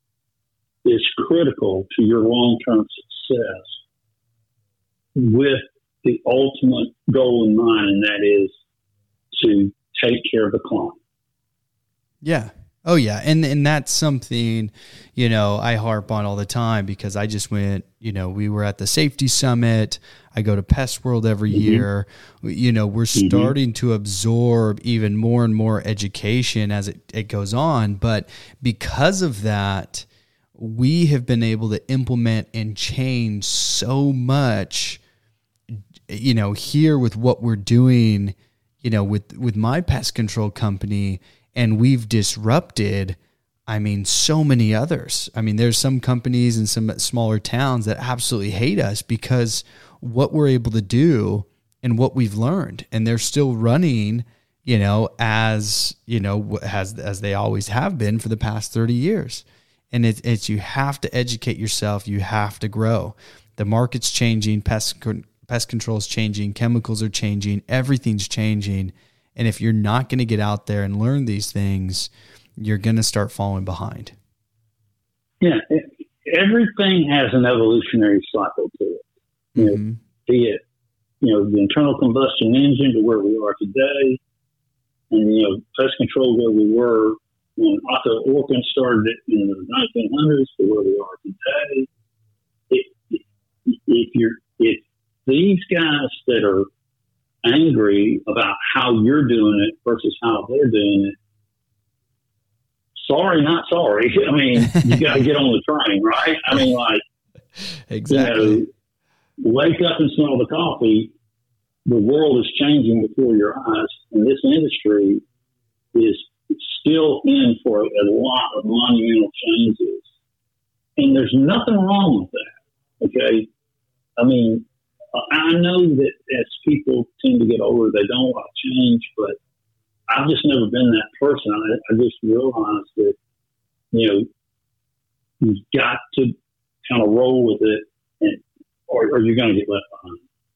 is critical to your long-term success, with the ultimate goal in mind, and that is to take care of the client. Yeah. Oh yeah. And, and that's something, you know, I harp on all the time, because I just went, you know, we were at the Safety Summit. I go to Pest World every mm-hmm. year. You know, we're mm-hmm. starting to absorb even more and more education as it, it goes on. But because of that, we have been able to implement and change so much, you know, here with what we're doing, you know, with, with my pest control company, and we've disrupted, I mean, so many others. I mean, there's some companies in some smaller towns that absolutely hate us because what we're able to do and what we've learned, and they're still running, you know, as, you know, as, as they always have been for the past thirty years. And it's, it's, you have to educate yourself. You have to grow. The market's changing. Pest, pest control is changing. Chemicals are changing. Everything's changing. And if you're not going to get out there and learn these things, you're going to start falling behind. Yeah. Everything has an evolutionary cycle to it. You know, mm-hmm. Be it, you know, the internal combustion engine to where we are today, and, you know, pest control where we were when Otto Orkin started it in the nineteen hundreds to where we are today. If, if you're, if these guys that are angry about how you're doing it versus how they're doing it, sorry, not sorry. I mean, you got to get on the train, right? I mean, like, exactly. You know, wake up and smell the coffee. The world is changing before your eyes, and this industry is still in for a lot of monumental changes. And there's nothing wrong with that, okay? I mean, I know that as people tend to get older, they don't like change, but I've just never been that person. I, I just realized that, you know, you've got to kind of roll with it, and, or, or you're going to get left behind.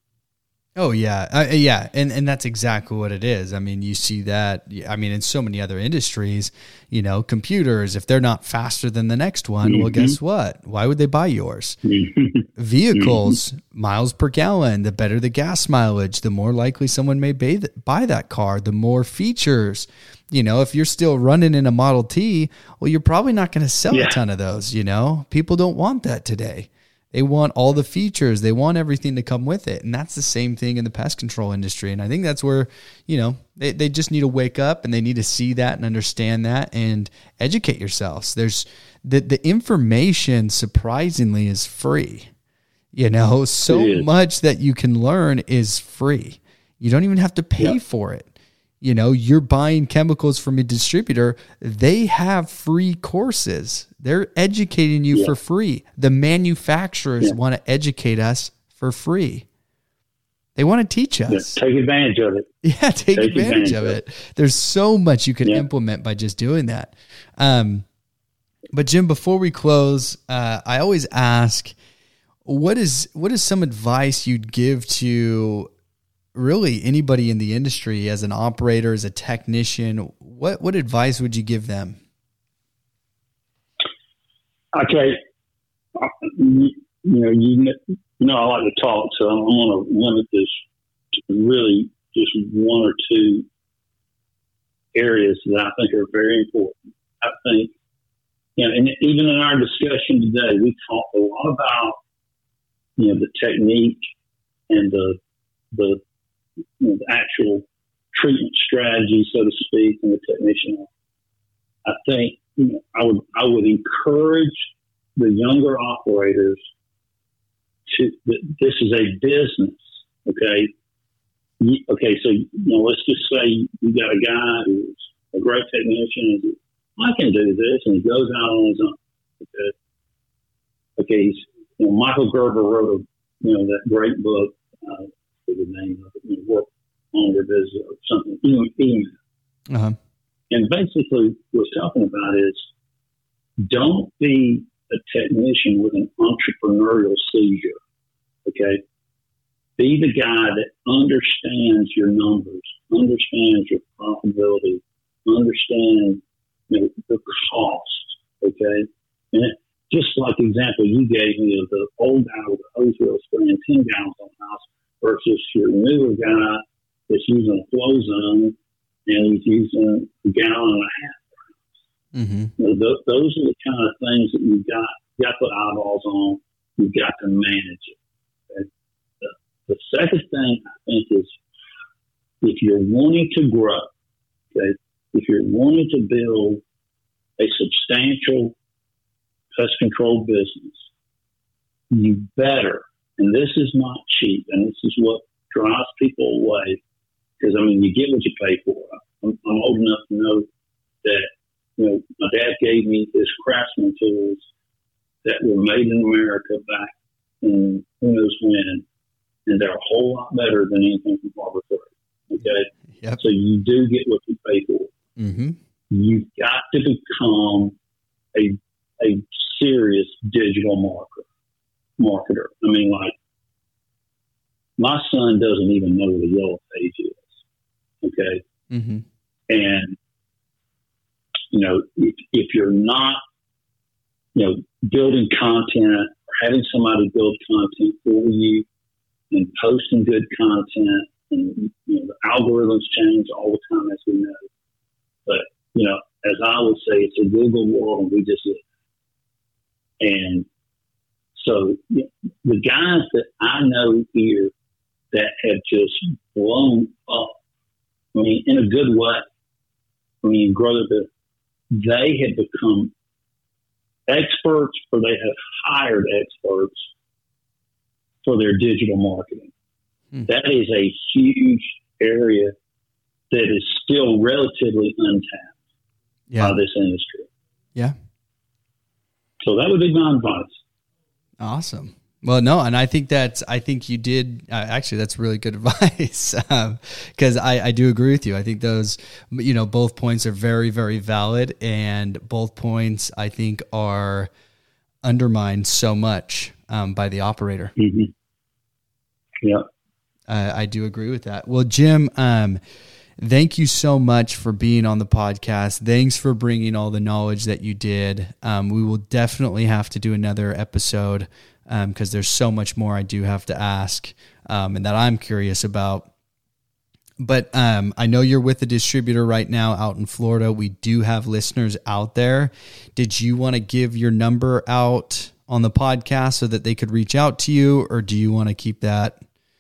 Oh yeah. Uh, yeah. And, and that's exactly what it is. I mean, you see that, I mean, in so many other industries, you know, computers, if they're not faster than the next one, mm-hmm. well, guess what? Why would they buy yours? Mm-hmm. Vehicles, mm-hmm. miles per gallon, the better the gas mileage, the more likely someone may buy that car, the more features. You know, if you're still running in a Model T, well, you're probably not going to sell yeah. a ton of those, you know? People don't want that today. They want all the features. They want everything to come with it. And that's the same thing in the pest control industry. And I think that's where, you know, they, they just need to wake up, and they need to see that and understand that and educate yourselves. There's the, the information, surprisingly, is free. You know, so much that you can learn is free. You don't even have to pay yep. for it. You know, you're buying chemicals from a distributor. They have free courses. They're educating you yeah. for free. The manufacturers yeah. want to educate us for free. They want to teach us. Yeah, take advantage of it. Yeah, take, take advantage, advantage of it. it. There's so much you can yeah. implement by just doing that. Um, but Jim, before we close, uh, I always ask, what is what is some advice you'd give to really anybody in the industry, as an operator, as a technician? What what advice would you give them? Okay. You, you know, you, you know, I like to talk, so I'm going to limit this to really just one or two areas that I think are very important. I think, you know, and even in our discussion today, we talked a lot about, you know, the technique and the, the, you know, the actual treatment strategy, so to speak, and the technician. I think, you know, I would, I would encourage the younger operators to, this is a business. Okay. Okay. So, you know, let's just say you got a guy who's a great technician and I can do this, and he goes out on his own. Okay. Okay. He's, you know, Michael Gerber wrote, a, you know, that great book, uh, for the name of it, you know, Work Longer Does something, email. Uh-huh. And basically what he's talking about is don't be a technician with an entrepreneurial seizure. Okay. Be the guy that understands your numbers, understands your profitability, understands, you know, the cost. Okay. And it, just like the example you gave me of the old guy with the hose reel spraying ten gallons on the house versus your newer guy that's using a flow zone and he's using a gallon and a half. Mm-hmm. You know, th- those are the kind of things that you've got, you got to put eyeballs on. You've got to manage it. Okay? The, the second thing I think is if you're wanting to grow, okay, if you're wanting to build a substantial pest control business, you better, and this is not cheap, and this is what drives people away, because, I mean, you get what you pay for. I'm, I'm old enough to know that, you know, my dad gave me his Craftsman tools that were made in America back in who knows when, and they're a whole lot better than anything from Harbor Freight. Okay? Yep. So you do get what you pay for. Mm-hmm. You've got to become a a serious digital marketer. Marketer. I mean, like, my son doesn't even know what a yellow page is. Okay. Mm-hmm. And, you know, if, if you're not, you know, building content or having somebody build content for you and posting good content, and, you know, the algorithms change all the time, as we know. But, you know, as I would say, it's a Google world and we just live. And so, you know, the guys that I know here that have just blown up, I mean, in a good way, I mean, grow their business, they have become experts, or they have hired experts for their digital marketing. Hmm. That is a huge area that is still relatively untapped yeah. by this industry. Yeah. So that would be my advice. Awesome. Well, no, and I think that's, I think you did, uh, actually, that's really good advice, because um, I, I do agree with you. I think those, you know, both points are very, very valid, and both points, I think, are undermined so much um, by the operator. Mm-hmm. Yeah. Uh, I do agree with that. Well, Jim, um, thank you so much for being on the podcast. Thanks for bringing all the knowledge that you did. Um, we will definitely have to do another episode because um, there's so much more I do have to ask um, and that I'm curious about. But um, I know you're with a distributor right now out in Florida. We do have listeners out there. Did you want to give your number out on the podcast so that they could reach out to you, or do you want to keep that?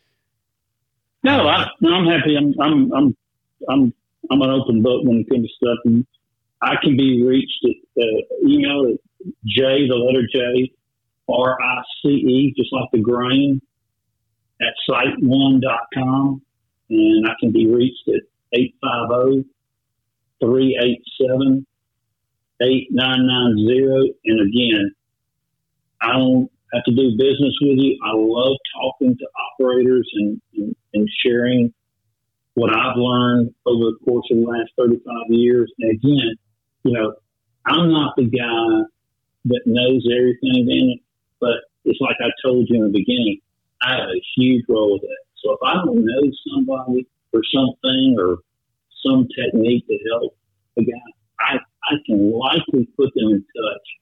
No, I, no I'm happy. I'm, I'm, I'm, I'm, I'm an open book when it comes to stuff. And I can be reached at uh, email at J, the letter J, R I C E, just like the grain, at site one dot com. And I can be reached at eight five zero, three eight seven, eight nine nine zero. And again, I don't have to do business with you. I love talking to operators and, and, and sharing what I've learned over the course of the last thirty-five years. And again, you know, I'm not the guy that knows everything in it, but it's like I told you in the beginning, I have a huge role with that. So if I don't know somebody or something or some technique to help a guy, I, I can likely put them in touch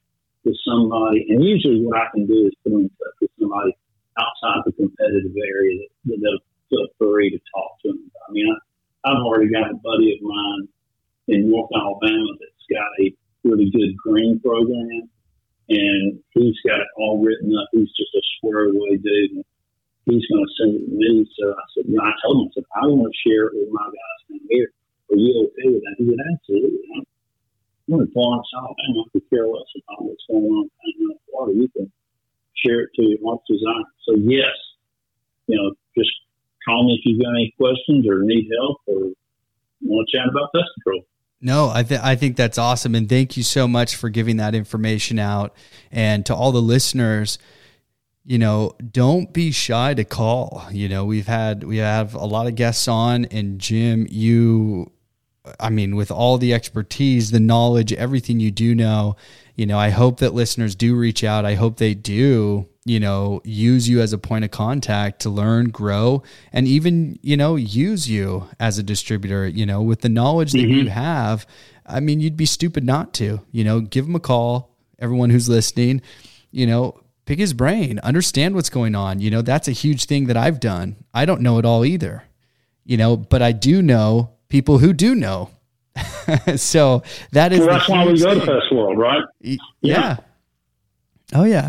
with somebody, and usually what I can do is put them in touch with somebody outside the competitive area that, that they'll feel free to talk to them. I mean, I, I've already got a buddy of mine in North Alabama that's got a really good green program, and he's got it all written up. He's just a square away dude. And he's going to send it to me. So I said, you know, I told him, I said, I want to share it with my guys down here. Are you okay with that? He said, absolutely. I'm going to Florence, Alabama. I could care less about what's going on in Florida. You can share it to your heart's desire. So yes, you know, just call me if you've got any questions or need help or want to chat about pest control. No, I think I think that's awesome, and thank you so much for giving that information out. And to all the listeners, you know, don't be shy to call. You know, we've had we have a lot of guests on, and Jim, you, I mean, with all the expertise, the knowledge, everything you do know, you know, I hope that listeners do reach out. I hope they do, you know, use you as a point of contact to learn, grow, and even, you know, use you as a distributor, you know, with the knowledge that mm-hmm. you have. I mean, you'd be stupid not to, you know, give them a call. Everyone who's listening, you know, pick his brain, understand what's going on. You know, that's a huge thing that I've done. I don't know it all either, you know, but I do know people who do know. So that is, well, that's why we go to Pest World, right? Yeah. yeah. Oh yeah.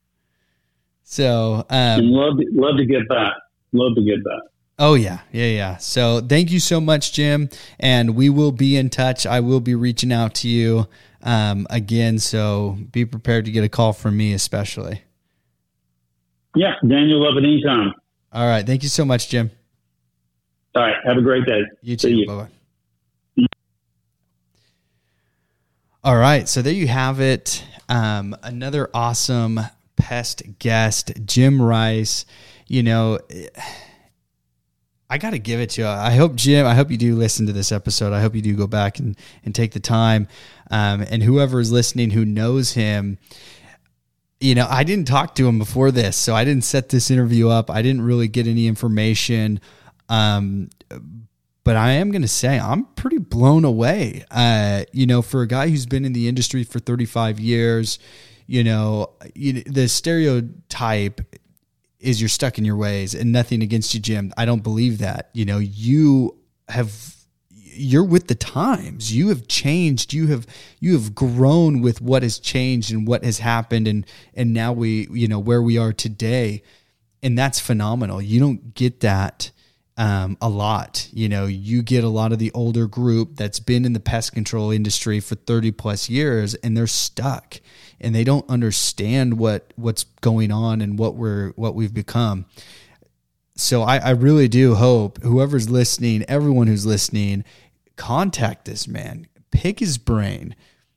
So, um, love, to, love to get back. Love to get back. Oh yeah. Yeah. Yeah. So thank you so much, Jim. And we will be in touch. I will be reaching out to you, um, again. So be prepared to get a call from me, especially. Yeah. Daniel, love it anytime. All right. Thank you so much, Jim. All right. Have a great day. You too. You. Bye-bye. All right. So there you have it. Um, another awesome pest guest, Jim Rice. You know, I got to give it to you. I hope, Jim, I hope you do listen to this episode. I hope you do go back and, and take the time. Um, and whoever is listening who knows him, you know, I didn't talk to him before this, so I didn't set this interview up. I didn't really get any information. Um, but I am going to say I'm pretty blown away. Uh, you know, for a guy who's been in the industry for thirty-five years, you know, you, the stereotype is you're stuck in your ways, and nothing against you, Jim. I don't believe that. You know, you have, you're with the times. You have changed. You have, you have grown with what has changed and what has happened. And, and now we, you know, where we are today, and that's phenomenal. You don't get that Um, a lot. You know, you get a lot of the older group that's been in the pest control industry for thirty plus years, and they're stuck and they don't understand what, what's going on and what we're, what we've become. So I, I really do hope whoever's listening, everyone who's listening, contact this man, pick his brain,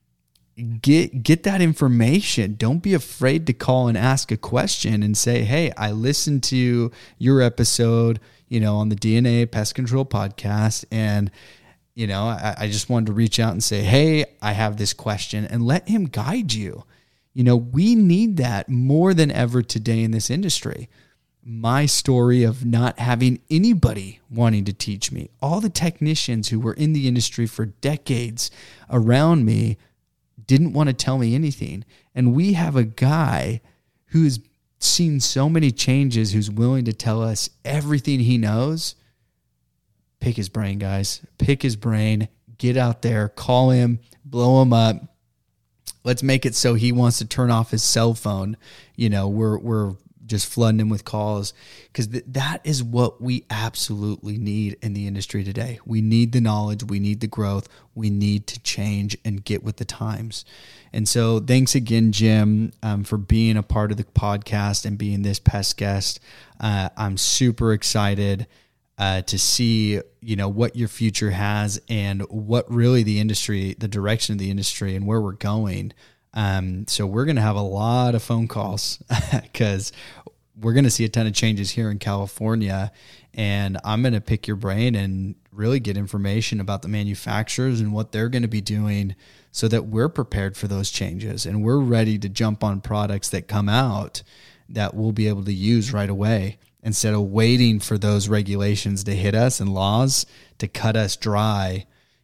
get, get that information. Don't be afraid to call and ask a question and say, hey, I listened to your episode, you know, on the D N A Pest Control podcast. And, you know, I, I just wanted to reach out and say, hey, I have this question, and let him guide you. You know, we need that more than ever today in this industry. My story of not having anybody wanting to teach me, all the technicians who were in the industry for decades around me didn't want to tell me anything. And we have a guy who's seen so many changes, who's willing to tell us everything he knows. Pick his brain, guys. Pick his brain. Get out there. Call him. Blow him up. Let's make it so he wants to turn off his cell phone. You know, we're we're just flooding him with calls, because th- that is what we absolutely need in the industry today. We need the knowledge. We need the growth. We need to change and get with the times. And so thanks again, Jim, um, for being a part of the podcast and being this pest guest. Uh, I'm super excited uh, to see, you know, what your future has and what really the industry, the direction of the industry and where we're going. Um, so we're going to have a lot of phone calls because we're going to see a ton of changes here in California, and I'm going to pick your brain and really get information about the manufacturers and what they're going to be doing so that we're prepared for those changes and we're ready to jump on products that come out that we'll be able to use right away, instead of waiting for those regulations to hit us and laws to cut us dry.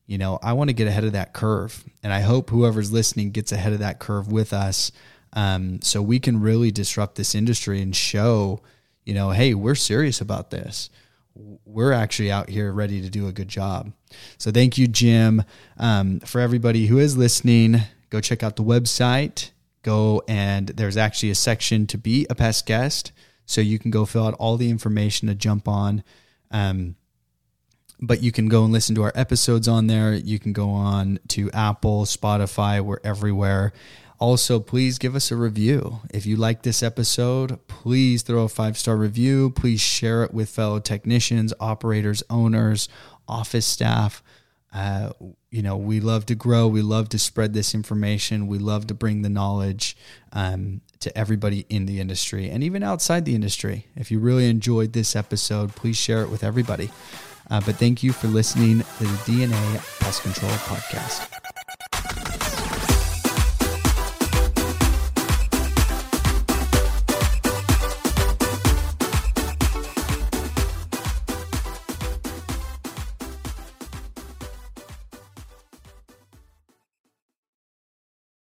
you know, I want to get ahead of that curve. And I hope whoever's listening gets ahead of that curve with us, um, so we can really disrupt this industry and show, you know, hey, we're serious about this. We're actually out here ready to do a good job. So thank you, Jim. Um, for everybody who is listening, go check out the website. Go and there's actually a section to be a pest guest. So you can go fill out all the information to jump on. Um, But you can go and listen to our episodes on there. You can go on to Apple, Spotify, we're everywhere. Also, please give us a review. If you like this episode, please throw a five-star review. Please share it with fellow technicians, operators, owners, office staff. Uh, you know, we love to grow. We love to spread this information. We love to bring the knowledge um, to everybody in the industry and even outside the industry. If you really enjoyed this episode, please share it with everybody. Uh, but thank you for listening to the D N A Pest Control Podcast.